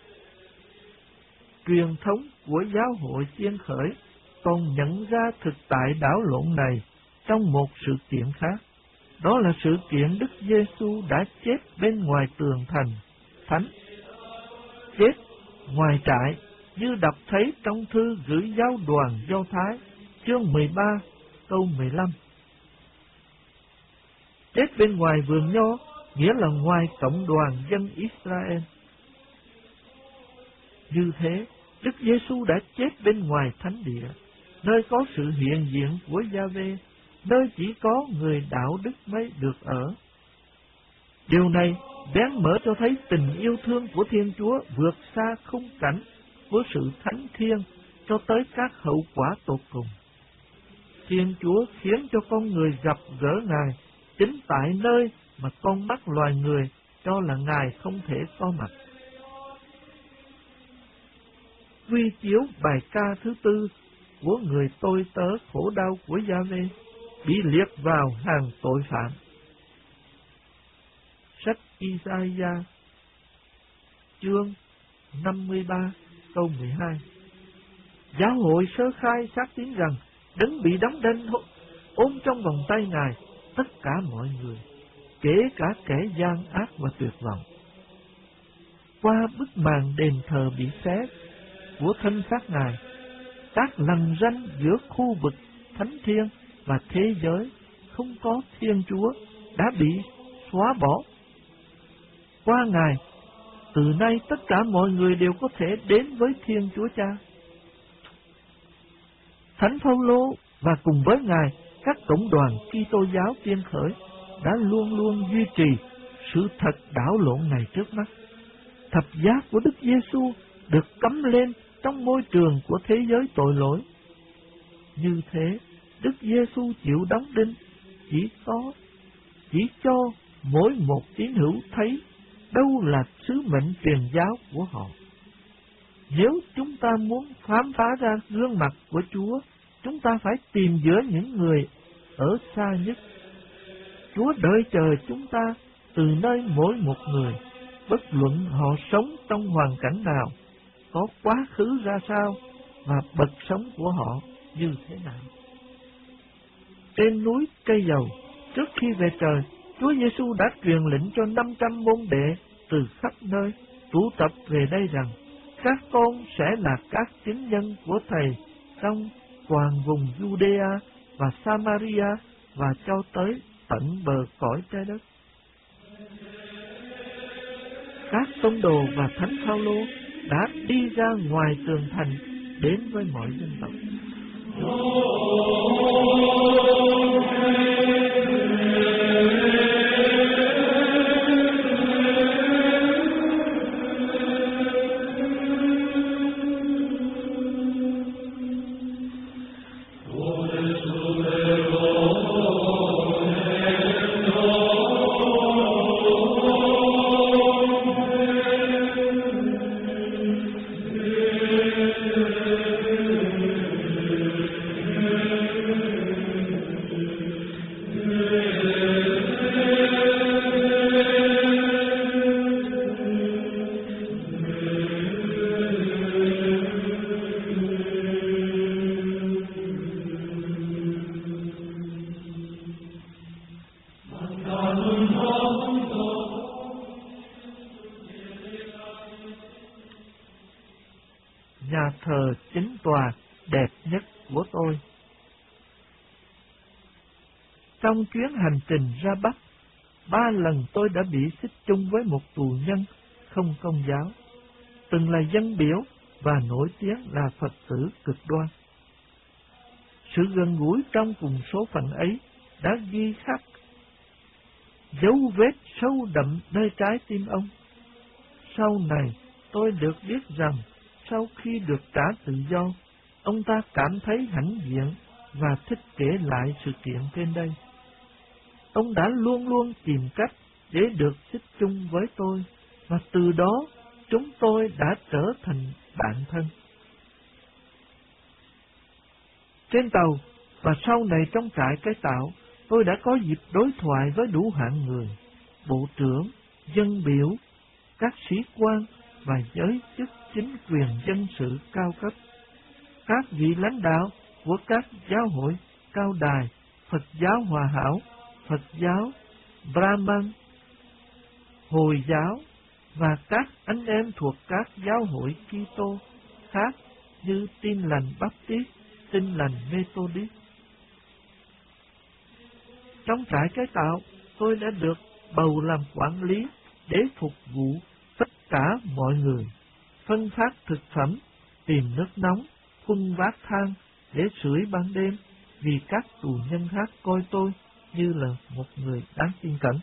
Truyền thống của giáo hội Chiên Khởi còn nhận ra thực tại đảo lộn này trong một sự kiện khác. Đó là sự kiện Đức Giêsu đã chết bên ngoài tường thành thánh, chết ngoài trại, như đọc thấy trong thư gửi giáo đoàn Do Thái, chương 13, câu 15. Chết bên ngoài vườn nho nghĩa là ngoài cộng đoàn dân Israel. Như thế, Đức Giêsu đã chết bên ngoài thánh địa, nơi có sự hiện diện của Giê-hô-va, nơi chỉ có người đạo đức mới được ở. Điều này bén mở cho thấy tình yêu thương của Thiên Chúa vượt xa khung cảnh của sự thánh thiêng cho tới các hậu quả tột cùng. Thiên Chúa khiến cho con người gặp gỡ Ngài chính tại nơi mà con mắt loài người cho là Ngài không thể có mặt. Quy chiếu bài ca thứ 4 của người tôi tớ khổ đau của Giê-hô-va bị liệt vào hàng tội phạm. Sách Isaiah chương 53 câu 12. Giáo hội sơ khai xác tín rằng Đấng bị đóng đinh ôm trong vòng tay Ngài tất cả mọi người, kể cả kẻ gian ác và tuyệt vọng. Qua bức màn đền thờ bị xé của thân xác Ngài, các lằn ranh giữa khu vực thánh thiên và thế giới không có Thiên Chúa đã bị xóa bỏ. Qua Ngài, từ nay tất cả mọi người đều có thể đến với Thiên Chúa Cha. Thánh Phaolô và cùng với Ngài, các cộng đoàn Kitô giáo tiên khởi đã luôn luôn duy trì sự thật đảo lộn này trước mắt. Thập giá của Đức Giêsu được cắm lên trong môi trường của thế giới tội lỗi. Như thế, Đức Giêsu chịu đóng đinh chỉ cho mỗi một tín hữu thấy đâu là sứ mệnh truyền giáo của họ. Nếu chúng ta muốn khám phá ra gương mặt của Chúa, chúng ta phải tìm giữa những người ở xa nhất. Chúa đợi chờ chúng ta từ nơi mỗi một người, bất luận họ sống trong hoàn cảnh nào, có quá khứ ra sao và bậc sống của họ như thế nào. Trên núi Cây Dầu, trước khi về trời, Chúa Giêsu đã truyền lệnh cho 500 môn đệ từ khắp nơi tụ tập về đây rằng các con sẽ là các chứng nhân của Thầy trong toàn vùng Judea và Samaria và cho tới tận bờ cõi trái đất. Các tông đồ và Thánh Phaolô đã đi ra ngoài tường thành đến với mọi dân tộc. Nhà thờ chính tòa đẹp nhất của tôi. Trong chuyến hành trình ra Bắc, 3 lần tôi đã bị xích chung với một tù nhân không công giáo, từng là dân biểu và nổi tiếng là Phật tử cực đoan. Sự gần gũi trong cùng số phận ấy đã ghi khắc dấu vết sâu đậm nơi trái tim ông. Sau này tôi được biết rằng sau khi được trả tự do, ông ta cảm thấy hãnh diện và thích kể lại sự kiện trên đây. Ông đã luôn luôn tìm cách để được xích chung với tôi, và từ đó chúng tôi đã trở thành bạn thân. Trên tàu và sau này trong trại cải tạo, tôi đã có dịp đối thoại với đủ hạng người, bộ trưởng, dân biểu, các sĩ quan và giới chức chính quyền dân sự cao cấp, các vị lãnh đạo của các giáo hội Cao Đài, Phật giáo Hòa Hảo, Phật giáo Brahman, Hồi giáo và các anh em thuộc các giáo hội Kitô khác như Tin Lành Baptist, Tin Lành Methodist. Trong trại cải tạo, tôi đã được bầu làm quản lý để phục vụ tất cả mọi người, phân phát thực phẩm, tìm nước nóng, khuân vác than để sưởi ban đêm, vì các tù nhân khác coi tôi như là một người đáng tin cẩn.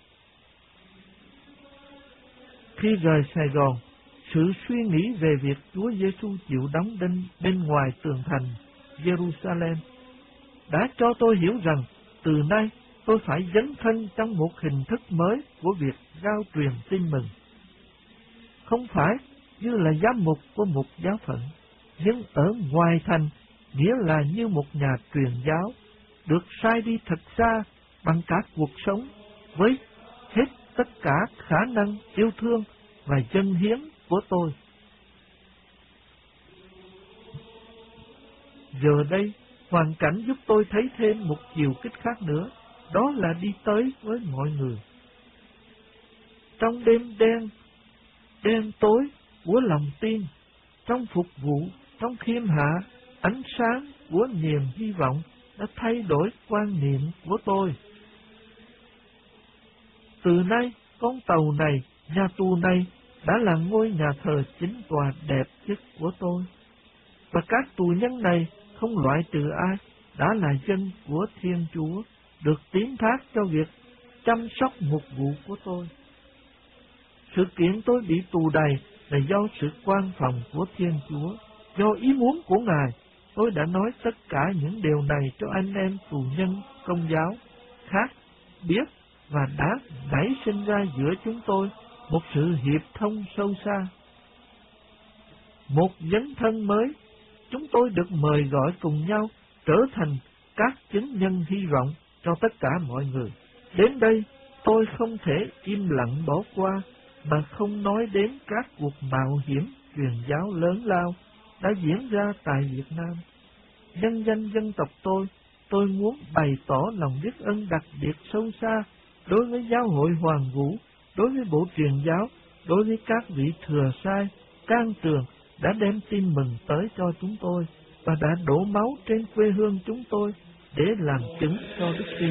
Khi rời Sài Gòn, sự suy nghĩ về việc Chúa Giêsu chịu đóng đinh bên ngoài tường thành Jerusalem đã cho tôi hiểu rằng từ nay tôi phải dấn thân trong một hình thức mới của việc rao truyền tin mừng. Không phải như là giám mục của một giáo phận, nhưng ở ngoài thành, nghĩa là như một nhà truyền giáo, được sai đi thật xa bằng cả cuộc sống, với hết tất cả khả năng yêu thương và dâng hiến của tôi. Giờ đây, hoàn cảnh giúp tôi thấy thêm một chiều kích khác nữa, đó là đi tới với mọi người. Trong đêm đen tối của lòng tin, trong phục vụ, trong khiêm hạ, ánh sáng của niềm hy vọng đã thay đổi quan niệm của tôi. Từ nay, con tàu này, nhà tù này đã là ngôi nhà thờ chính tòa đẹp nhất của tôi. Và các tù nhân này, không loại trừ ai, đã là dân của Thiên Chúa, được tín thác cho việc chăm sóc mục vụ của tôi. Sự kiện tôi bị tù đầy là do sự quan phòng của Thiên Chúa, do ý muốn của Ngài. Tôi đã nói tất cả những điều này cho anh em tù nhân Công giáo khác biết, và đã nảy sinh ra giữa chúng tôi một sự hiệp thông sâu xa. Một dấn thân mới, chúng tôi được mời gọi cùng nhau trở thành các chứng nhân hy vọng cho tất cả mọi người. Đến đây, tôi không thể im lặng bỏ qua mà không nói đến các cuộc mạo hiểm truyền giáo lớn lao đã diễn ra tại Việt Nam. Nhân danh dân tộc tôi muốn bày tỏ lòng biết ơn đặc biệt sâu xa đối với giáo hội Hoàng Vũ, đối với bộ truyền giáo, đối với các vị thừa sai, can tường đã đem tin mừng tới cho chúng tôi và đã đổ máu trên quê hương chúng tôi để làm chứng cho đức tin.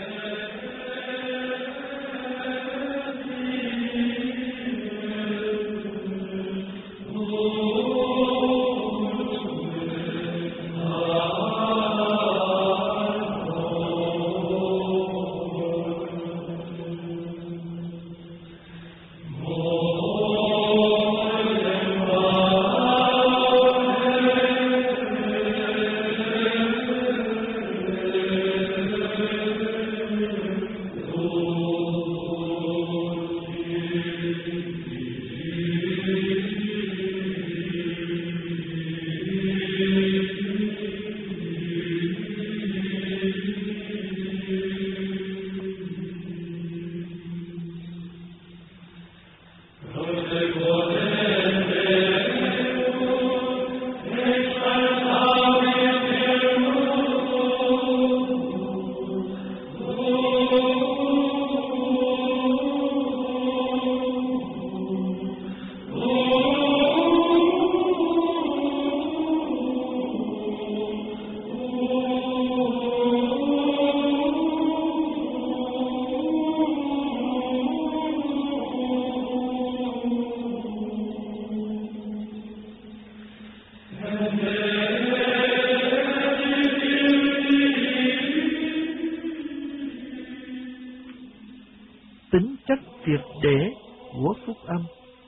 Tính chất triệt để của phúc âm.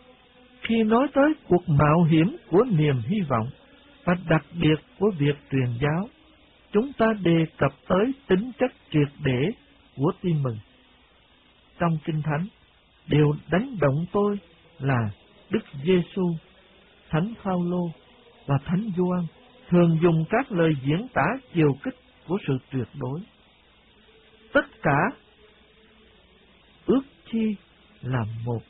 Khi nói tới cuộc mạo hiểm của niềm hy vọng và đặc biệt của việc truyền giáo, chúng ta đề cập tới tính chất triệt để của tin mừng. Trong Kinh Thánh, điều đánh động tôi là Đức Giêsu, Thánh Phaolô và Thánh Gioan thường dùng các lời diễn tả chiều kích của sự tuyệt đối. Tất cả ước chi là một.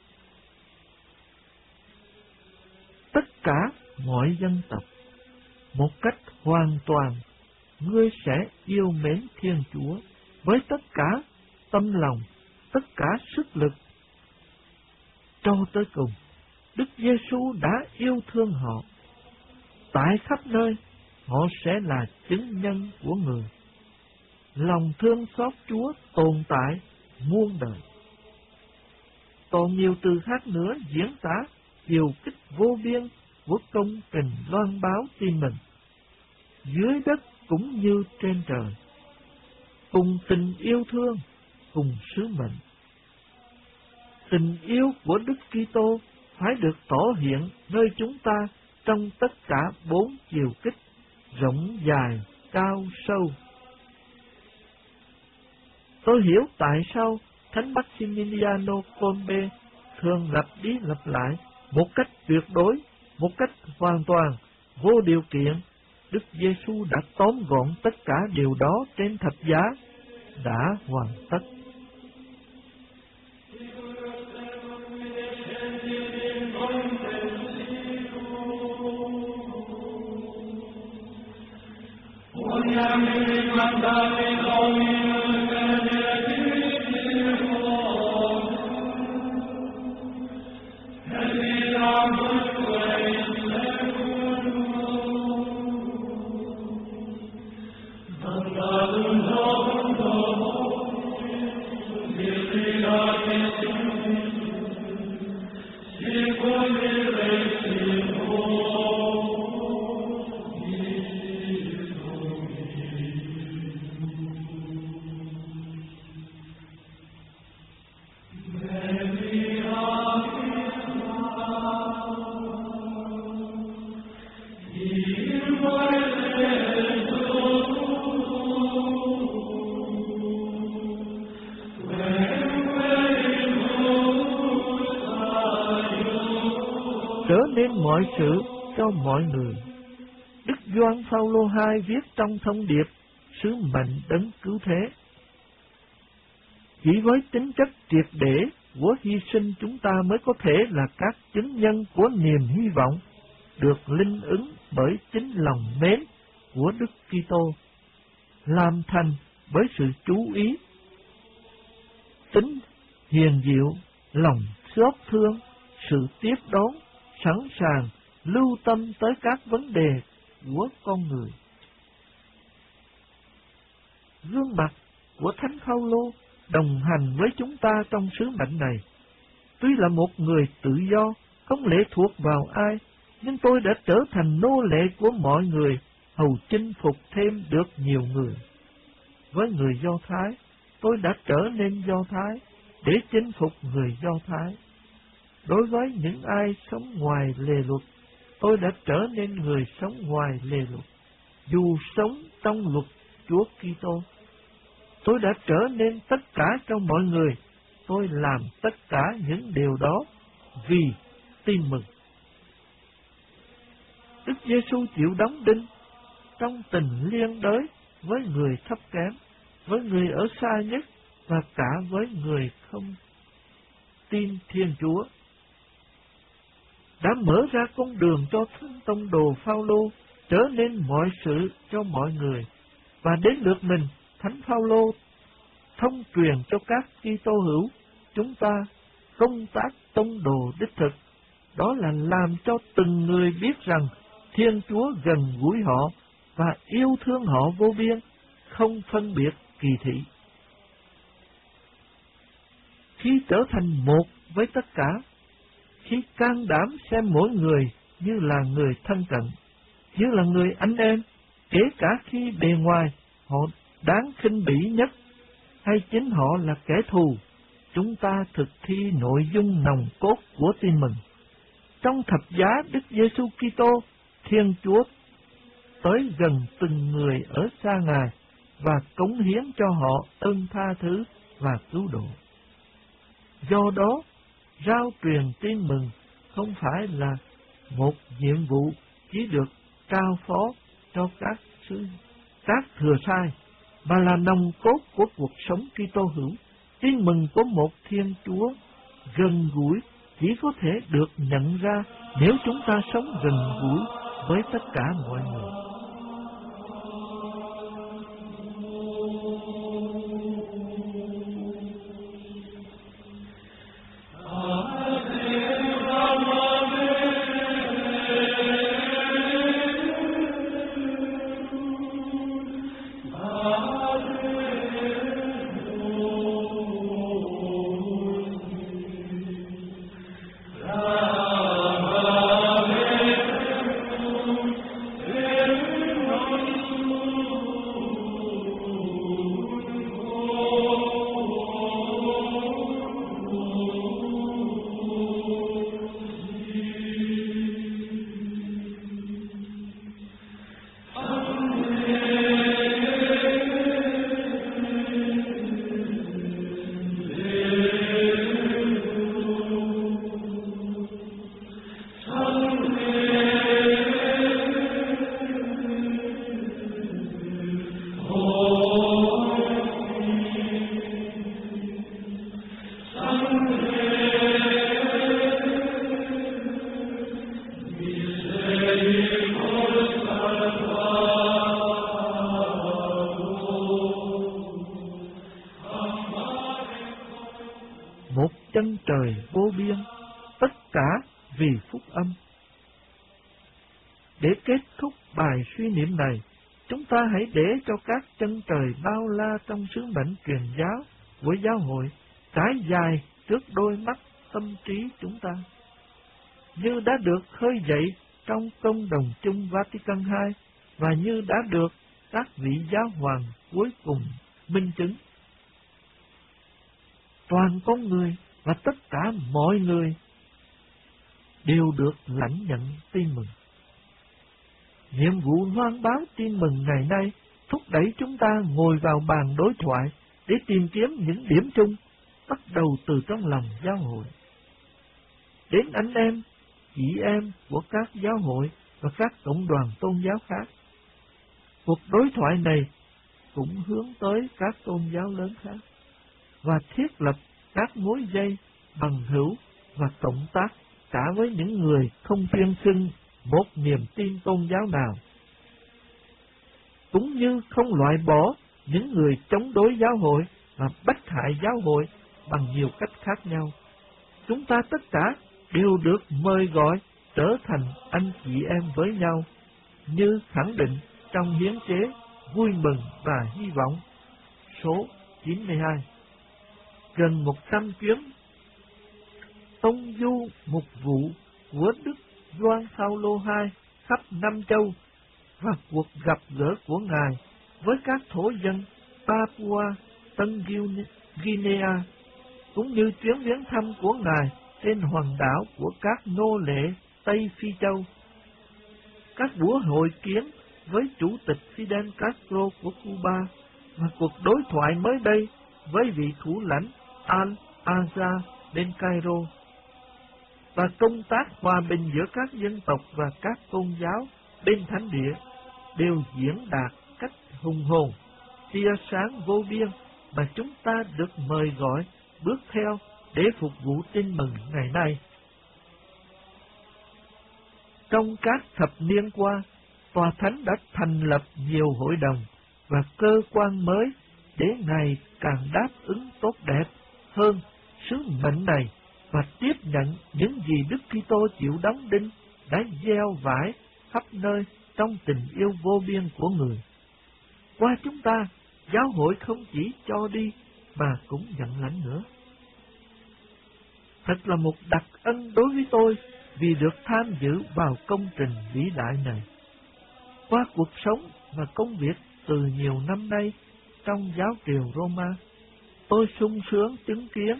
Tất cả mọi dân tộc, một cách hoàn toàn, ngươi sẽ yêu mến Thiên Chúa với tất cả tâm lòng, tất cả sức lực. Cho tới cùng, Đức Giêsu đã yêu thương họ. Tại khắp nơi, họ sẽ là chứng nhân của người. Lòng thương xót Chúa tồn tại muôn đời. Còn nhiều từ khác nữa diễn tả chiều kích vô biên của công trình loan báo tin mừng, dưới đất cũng như trên trời, cùng tình yêu thương, cùng sứ mệnh. Tình yêu của Đức Kitô phải được tỏ hiện nơi chúng ta trong tất cả bốn chiều kích, rộng dài, cao, sâu. Tôi hiểu tại sao Thánh Maximiliano Kolbe thường lặp đi lặp lại một cách tuyệt đối, một cách hoàn toàn, vô điều kiện. Đức Giêsu đã tóm gọn tất cả điều đó trên thập giá, đã hoàn tất. Trở nên mọi sự cho mọi người. Đức Gioan Phaolô II viết trong thông điệp sứ mệnh đấng cứu thế: chỉ với tính chất triệt để của hy sinh chúng ta mới có thể là các chứng nhân của niềm hy vọng được linh ứng bởi chính lòng mến của Đức Kitô, làm thành bởi sự chú ý, tính hiền diệu, lòng xót thương, sự tiếp đón, sẵn sàng lưu tâm tới các vấn đề của con người. Gương mặt của Thánh Phaolô đồng hành với chúng ta trong sứ mệnh này. Tuy là một người tự do, không lệ thuộc vào ai, nhưng tôi đã trở thành nô lệ của mọi người, hầu chinh phục thêm được nhiều người. Với người Do Thái, tôi đã trở nên Do Thái để chinh phục người Do Thái. Đối với những ai sống ngoài lề luật, tôi đã trở nên người sống ngoài lề luật. Dù sống trong luật Chúa Kitô, tôi đã trở nên tất cả cho mọi người. Tôi làm tất cả những điều đó vì tin mừng. Đức Giêsu chịu đóng đinh trong tình liên đới với người thấp kém, với người ở xa nhất và cả với người không tin Thiên Chúa. Đã mở ra con đường cho Thánh Tông đồ Phaolô trở nên mọi sự cho mọi người, và đến lượt mình, Thánh Phaolô thông truyền cho các Kitô hữu chúng ta công tác tông đồ đích thực, đó là làm cho từng người biết rằng Thiên Chúa gần gũi họ và yêu thương họ vô biên, không phân biệt kỳ thị. Khi trở thành một với tất cả, khi can đảm xem mỗi người như là người thân cận, như là người anh em, kể cả khi bề ngoài họ đáng khinh bỉ nhất, hay chính họ là kẻ thù, chúng ta thực thi nội dung nòng cốt của tin mừng. Trong thập giá Đức Giêsu Kitô, Thiên Chúa tới gần từng người ở xa Ngài và cống hiến cho họ ơn tha thứ và cứu độ. Do đó, rao truyền tin mừng không phải là một nhiệm vụ chỉ được trao phó cho các thừa sai, mà là nòng cốt của cuộc sống Kitô hữu. Tin mừng của một Thiên Chúa gần gũi chỉ có thể được nhận ra nếu chúng ta sống gần gũi với tất cả mọi người. chân trời vô biên, tất cả vì phúc âm. Để kết thúc bài suy niệm này, chúng ta hãy để cho các chân trời bao la trong sứ mệnh truyền giáo của giáo hội trải dài trước đôi mắt tâm trí chúng ta, như đã được khơi dậy trong công đồng chung Vatican II và như đã được các vị giáo hoàng cuối cùng minh chứng. Toàn con người và tất cả mọi người đều được lãnh nhận tin mừng. Nhiệm vụ loan báo tin mừng ngày nay thúc đẩy chúng ta ngồi vào bàn đối thoại để tìm kiếm những điểm chung, bắt đầu từ trong lòng giáo hội. Đến anh em, chị em của các giáo hội và các cộng đoàn tôn giáo khác. Cuộc đối thoại này cũng hướng tới các tôn giáo lớn khác và thiết lập các mối dây bằng hữu và cộng tác cả với những người không tuyên xưng một niềm tin tôn giáo nào, cũng như không loại bỏ những người chống đối giáo hội và bách hại giáo hội bằng nhiều cách khác nhau. Chúng ta tất cả đều được mời gọi trở thành anh chị em với nhau, như khẳng định trong hiến chế Vui mừng và hy vọng số 92. Gần 100 chuyến tông du mục vụ của Đức Gioan Phaolô II khắp năm châu và cuộc gặp gỡ của Ngài với các thổ dân Papua Tân Guinea, cũng như chuyến viếng thăm của Ngài trên hòn đảo của các nô lệ Tây Phi Châu, các buổi hội kiến với Chủ tịch Fidel Castro của Cuba và cuộc đối thoại mới đây với vị thủ lãnh Al-Azhar bên Cairo, và công tác hòa bình giữa các dân tộc và các tôn giáo bên thánh địa đều diễn đạt cách hùng hồn, tia sáng vô biên mà chúng ta được mời gọi bước theo để phục vụ tin mừng ngày nay. Trong các thập niên qua, Tòa Thánh đã thành lập nhiều hội đồng và cơ quan mới để ngày càng đáp ứng tốt đẹp hơn sứ mệnh này và tiếp nhận những gì Đức Kitô chịu đóng đinh đã gieo vải khắp nơi trong tình yêu vô biên của người. Qua chúng ta, giáo hội không chỉ cho đi mà cũng nhận lãnh nữa. Thật là một đặc ân đối với tôi vì được tham dự vào công trình vĩ đại này. Qua cuộc sống và công việc từ nhiều năm nay trong giáo triều Roma, tôi sung sướng chứng kiến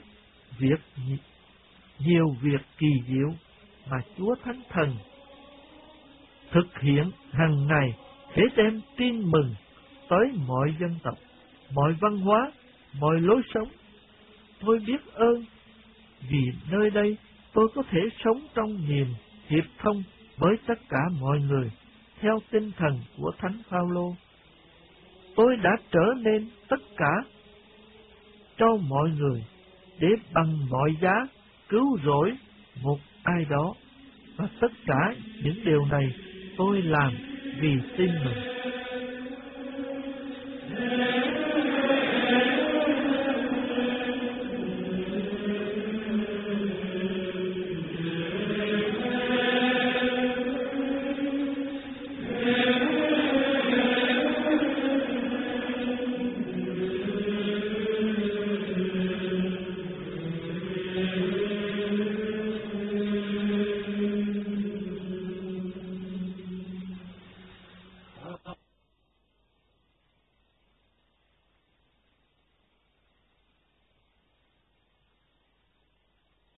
nhiều việc kỳ diệu mà Chúa Thánh Thần thực hiện hàng ngày để đem tin mừng tới mọi dân tộc, mọi văn hóa, mọi lối sống. Tôi biết ơn vì nơi đây tôi có thể sống trong niềm hiệp thông với tất cả mọi người theo tinh thần của Thánh Phaolô. Tôi đã trở nên tất cả cho mọi người để bằng mọi giá cứu rỗi một ai đó, và tất cả những điều này tôi làm vì tin mừng.